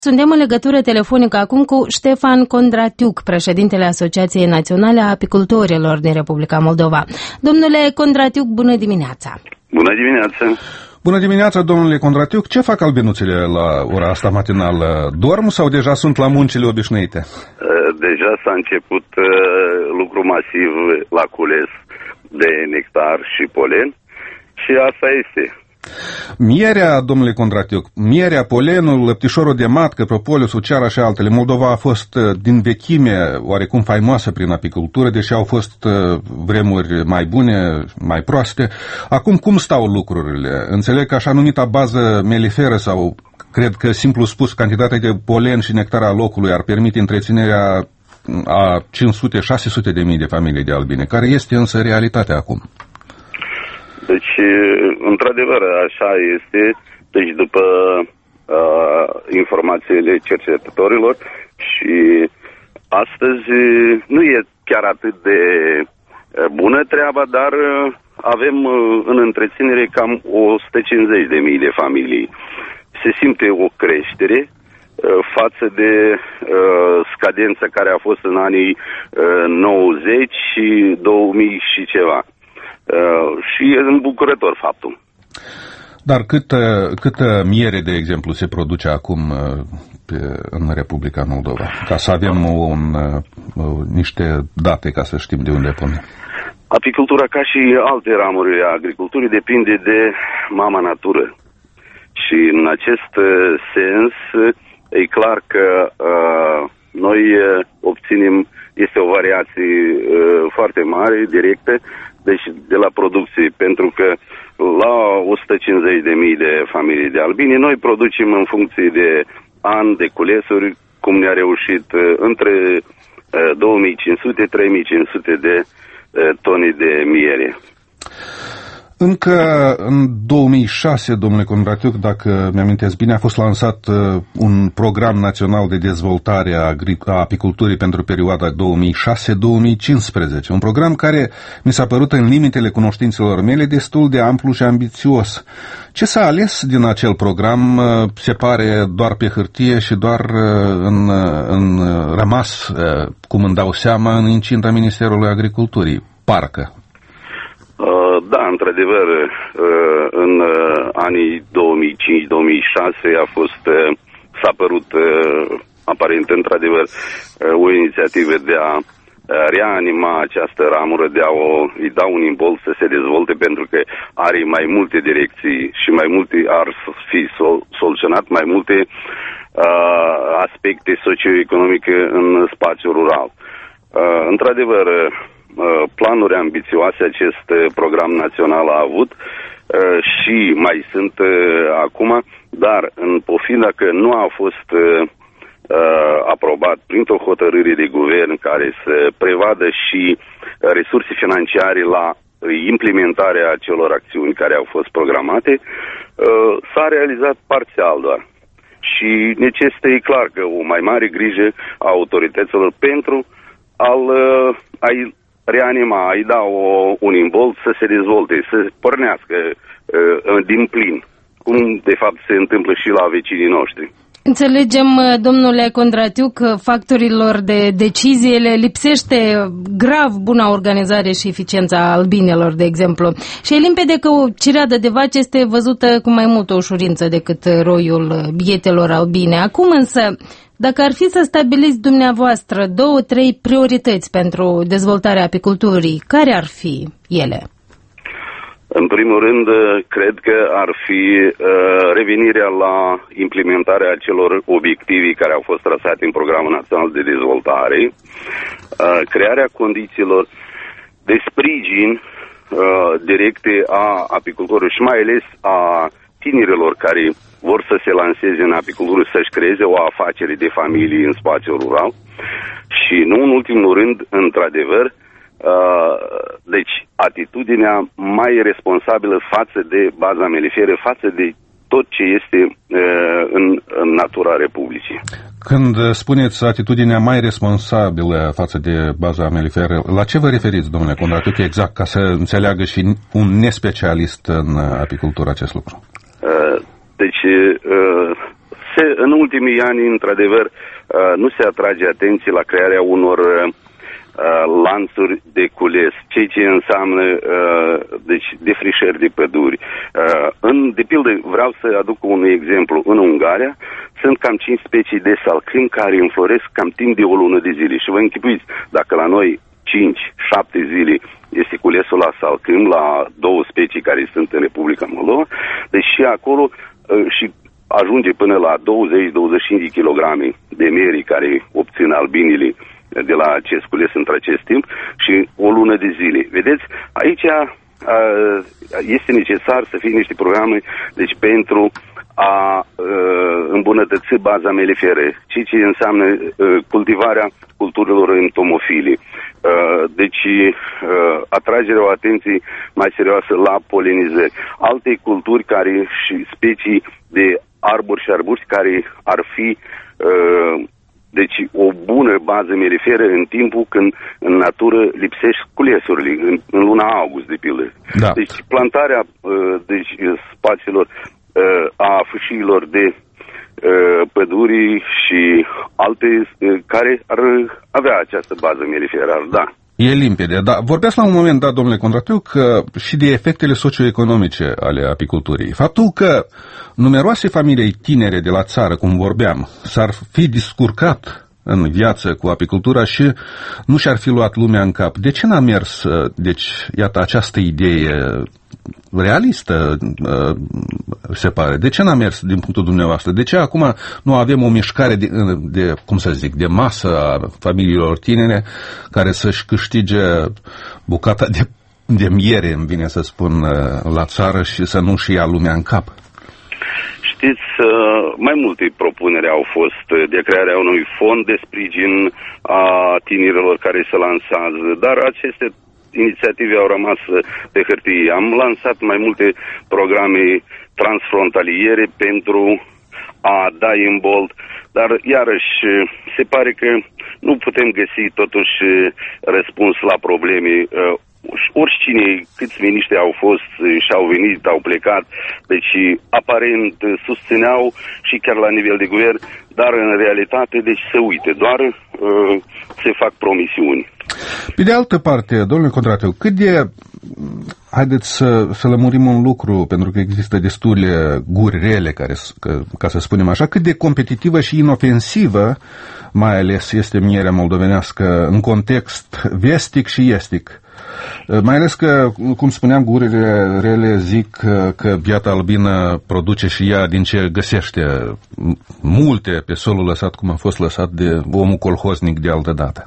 Suntem în legătură telefonică acum cu Ștefan Condratiuc, președintele Asociației Naționale a Apicultorilor din Republica Moldova. Domnule Condratiuc, bună dimineața! Bună dimineața! Bună dimineața, domnule Condratiuc! Ce fac albinuțele la ora asta matinală? Dorm sau deja sunt la muncile obișnuite? Deja s-a început lucru masiv la cules de nectar și polen și asta este. Mierea, domnule Condratiuc, mierea, polenul, lăptișorul de matcă, propolisul, ceara și altele. Moldova a fost din vechime oarecum faimoasă prin apicultură, deși au fost vremuri mai bune, mai proaste. Acum cum stau lucrurile? Înțeleg că așa numita bază meliferă sau, cred că simplu spus, cantitatea de polen și nectar al locului ar permite întreținerea a 500-600 de mii de familii de albine, care este însă realitatea acum. Deci, într-adevăr, așa este. Deci, după informațiile cercetătorilor și astăzi nu e chiar atât de bună treaba, dar avem în întreținere cam 150.000 de familii. Se simte o creștere față de scadența care a fost în anii 90 și 2000 și ceva. Și e îmbucurător faptul. Dar câtă miere, de exemplu, se produce acum în Republica Moldova? Ca să avem niște date, ca să știm de unde pune. Apicultura, ca și alte ramuri a agriculturii, depinde de mama natură. Și în acest sens, e clar că noi obținem, este o variație foarte mare, directă, deci de la producție, pentru că la 150.000 de familii de albini, noi producem în funcție de an de culesuri, cum ne-a reușit, între 2.500-3.500 de tone de miere. Încă în 2006, domnule Condratiuc, dacă mi-amintesc bine, a fost lansat un program național de dezvoltare a apiculturii pentru perioada 2006-2015. Un program care mi s-a părut în limitele cunoștințelor mele destul de amplu și ambițios. Ce s-a ales din acel program se pare doar pe hârtie și doar în rămas, cum îmi dau seama, în incinta Ministerului Agriculturii. Parcă. Da, într-adevăr, în anii 2005-2006 s-a părut aparent, într-adevăr, o inițiativă de a reanima această ramură, de a îi da un imbold să se dezvolte, pentru că are mai multe direcții și mai multe ar fi soluționat mai multe aspecte socioeconomice în spațiul rural. Într-adevăr, planuri ambițioase acest program național a avut și mai sunt acum, dar în pofida că nu a fost aprobat printr-o hotărâre de guvern care să prevadă și resurse financiare la implementarea acelor acțiuni care au fost programate, s-a realizat parțial doar. Și necesită, e clar, că o mai mare grijă a autorităților pentru a-i reanima, a-i da un imbold să se dezvolte, să pornească din plin, cum de fapt se întâmplă și la vecinii noștri. Înțelegem, domnule Condratiuc, că factorilor de decizie le lipsește grav buna organizare și eficiența albinelor, de exemplu. Și e limpede că o cireadă de vaci este văzută cu mai multă ușurință decât roiul bietelor albine. Acum însă, dacă ar fi să stabiliți dumneavoastră 2-3 priorități pentru dezvoltarea apiculturii, care ar fi ele? În primul rând, cred că ar fi revenirea la implementarea acelor obiective care au fost trasate în Programul Național de Dezvoltare, crearea condițiilor de sprijin directe a apicultorilor și mai ales a tinerilor care vor să se lanseze în apicultură, să-și creeze o afacere de familie în spațiul rural și, nu în ultimul rând, într-adevăr, deci atitudinea mai responsabilă față de baza meliferă, față de tot ce este în natura Republicii. Când spuneți atitudinea mai responsabilă față de baza meliferă, la ce vă referiți, domnule Condratiuc, exact, ca să înțeleagă și un nespecialist în apicultură acest lucru? Deci În ultimii ani, într-adevăr, nu se atrage atenție la crearea unor lanțuri de cules, ceea ce înseamnă deci defrișări de păduri. De pildă, vreau să aduc un exemplu. În Ungaria sunt cam 5 specii de salcâm care înfloresc cam timp de o lună de zile. Și vă închipuiți, dacă la noi 5-7 zile este culesul la salcâm, la 2 specii care sunt în Republica Moldova, deci și acolo și ajunge până la 20-25 de kilograme de meri care obțin albinile de la acest cules între acest timp și o lună de zile. Vedeți, aici este necesar să fie niște programe deci pentru a îmbunătăți baza melifere, ceea ce înseamnă cultivarea culturilor entomofile. Deci atragerea o atenție mai serioasă la polenizări. Alte culturi care și specii de arbori și arbuști care ar fi deci o bună bază meliferă în timpul când în natură lipsești culesurile, în luna august, de pildă. Da. Deci plantarea spațiilor a fâșiilor de păduri și alte care ar avea această bază meliferă, da. E limpede, dar vorbeați la un moment dat, domnule Condratiu, și de efectele socioeconomice ale apiculturii. Faptul că numeroase familii tinere de la țară, cum vorbeam, s-ar fi descurcat în viață cu apicultura și nu și-ar fi luat lumea în cap. De ce n-a mers, deci, iată, această idee realistă, se pare? De ce n-a mers din punctul dumneavoastră? De ce acum nu avem o mișcare de cum să zic, de masă a familiilor tinere care să-și câștige bucata de miere, îmi vine să spun, la țară și să nu-și ia lumea în cap? Știți, mai multe propuneri au fost de crearea unui fond de sprijin a tinerilor care se lansează, dar aceste inițiative au rămas pe hârtie. Am lansat mai multe programe transfrontaliere pentru a da imbold, dar iarăși se pare că nu putem găsi totuși răspuns la probleme. Oricine, câți miniștri au fost și au venit, au plecat, deci aparent susțineau și chiar la nivel de guvern, dar în realitate deci se uite, doar se fac promisiuni. Pe de altă parte, domnule Condratiu, haideți să lămurim un lucru, pentru că există destule guri rele, ca să spunem așa, cât de competitivă și inofensivă, mai ales este mierea moldovenească în context vestic și estic. Mai ales că, cum spuneam, gurile rele zic că biata albină produce și ea din ce găsește multe pe solul lăsat, cum a fost lăsat de omul colhoznic de altă dată.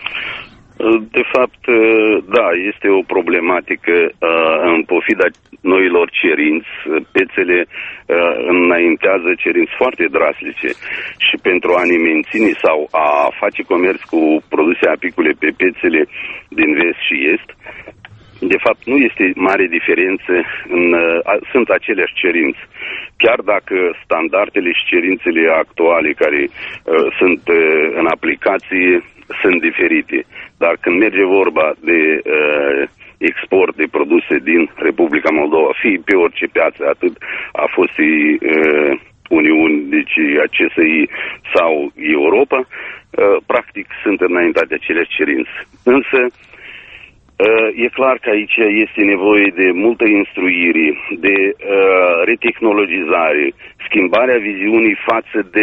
De fapt, da, este o problematică în pofida noilor cerinți. Pețele înaintează cerinți foarte drastice și pentru a ne menține sau a face comerț cu produse apicole pe pețele din vest și est, de fapt nu este mare diferență, sunt aceleași cerinți. Chiar dacă standardele și cerințele actuale care sunt în aplicație sunt diferite. Dar când merge vorba de export de produse din Republica Moldova, fie pe orice piață, atât a fost Uniuni, deci CSI sau Europa, practic sunt înaintate aceleași cerințe. Însă, e clar că aici este nevoie de multă instruire, de retehnologizare, schimbarea viziunii față de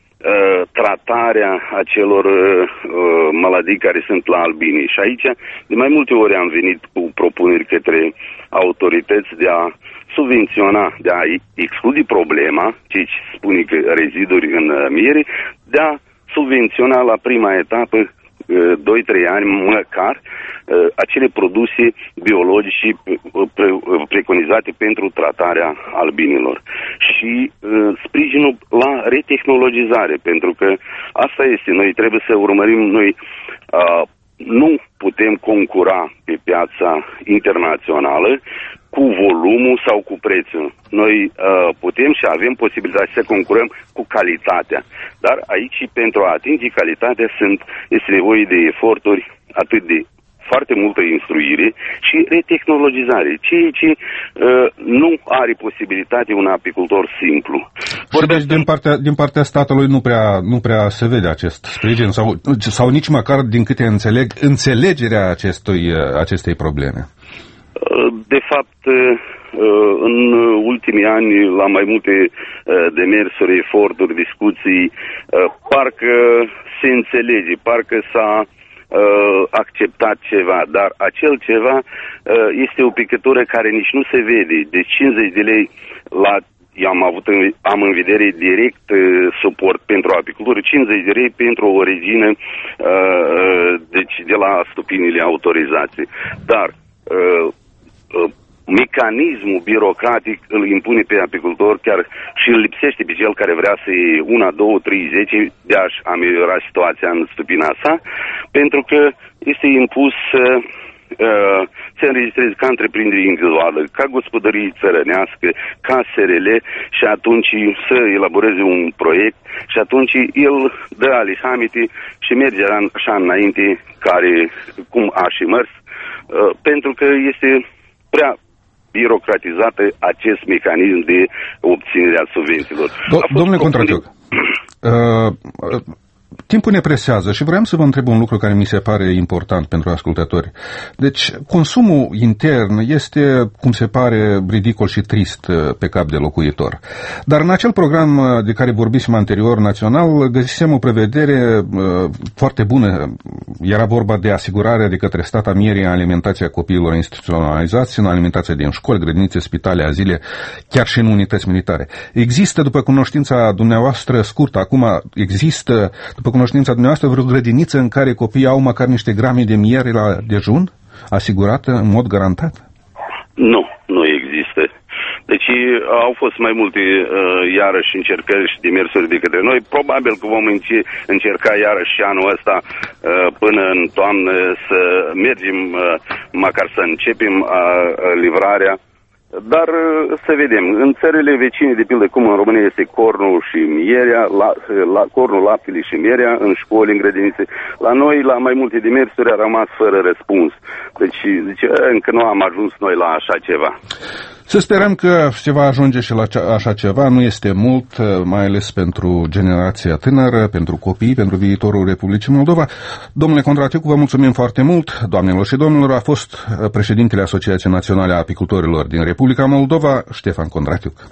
tratarea acelor maladii care sunt la albini. Și aici, de mai multe ori am venit cu propuneri către autorități de a subvenționa, de a exclude problema, ceea ce spune că reziduri în miere, de a subvenționa la prima etapă 2-3 ani măcar acele produse biologice preconizate pentru tratarea albinilor și sprijinul la retehnologizare, pentru că asta este, noi trebuie să urmărim, noi nu putem concura pe piața internațională cu volumul sau cu prețul. Noi putem și avem posibilitatea să concurăm cu calitatea. Dar aici, pentru a atinge calitatea, este nevoie de eforturi atât de foarte multă instruire și retehnologizare, ceea ce nu are posibilitate un apicultor simplu. Și deci din partea statului nu prea se vede acest sprijin sau nici măcar, din câte înțeleg, înțelegerea acestei probleme. De fapt, în ultimii ani, la mai multe demersuri, eforturi, discuții, parcă se înțelege, parcă s-a acceptat ceva, dar acel ceva este o picătură care nici nu se vede. De 50 de lei am în vedere direct suport pentru apicultură, 50 de lei pentru o regină, deci de la stupinile autorizației. Dar mecanismul birocratic îl impune pe apicultor chiar și îl lipsește pe cel care vrea să iei 1, 2, 3, 10 de a-și ameliora situația în stupina sa, pentru că este impus se înregistreze ca întreprindere individuală, ca gospodărie țărănească, ca SRL și atunci să elaboreze un proiect și atunci el dă alihamite și merge așa înainte cum a și mers, pentru că este prea birocratizată acest mecanism de obținere a subvențiilor. Domnule Condratiuc, timpul ne presează și vreau să vă întreb un lucru care mi se pare important pentru ascultători. Deci, consumul intern este, cum se pare, ridicol și trist pe cap de locuitor. Dar în acel program de care vorbisem anterior, național, găsisem o prevedere foarte bună. Era vorba de asigurarea de către stat a mierii alimentației a copiilor instituționalizați, în alimentație din școli, grădinițe, spitale, azile, chiar și în unități militare. Există, după cunoștința dumneavoastră scurtă, acum există, după cunoștința dumneavoastră, vreo grădiniță în care copiii au măcar niște grame de miere la dejun, asigurată în mod garantat? Nu există. Deci au fost mai multe iarăși încercări și demersuri de către noi. Probabil că vom încerca iarăși și anul ăsta până în toamnă să mergem, măcar să începem livrarea. Dar să vedem, în țările vecine, de pildă cum în România este cornul și mierea, cornul, laptele și mierea, în școli, în grădinițe, la noi, la mai multe demersuri, a rămas fără răspuns. Deci încă nu am ajuns noi la așa ceva. Să sperăm că se va ajunge și la așa ceva. Nu este mult, mai ales pentru generația tânără, pentru copii, pentru viitorul Republicii Moldova. Domnule Condratiuc, vă mulțumim foarte mult. Doamnelor și domnilor, a fost președintele Asociației Naționale a Apicultorilor din Republica Moldova, Ștefan Condratiuc.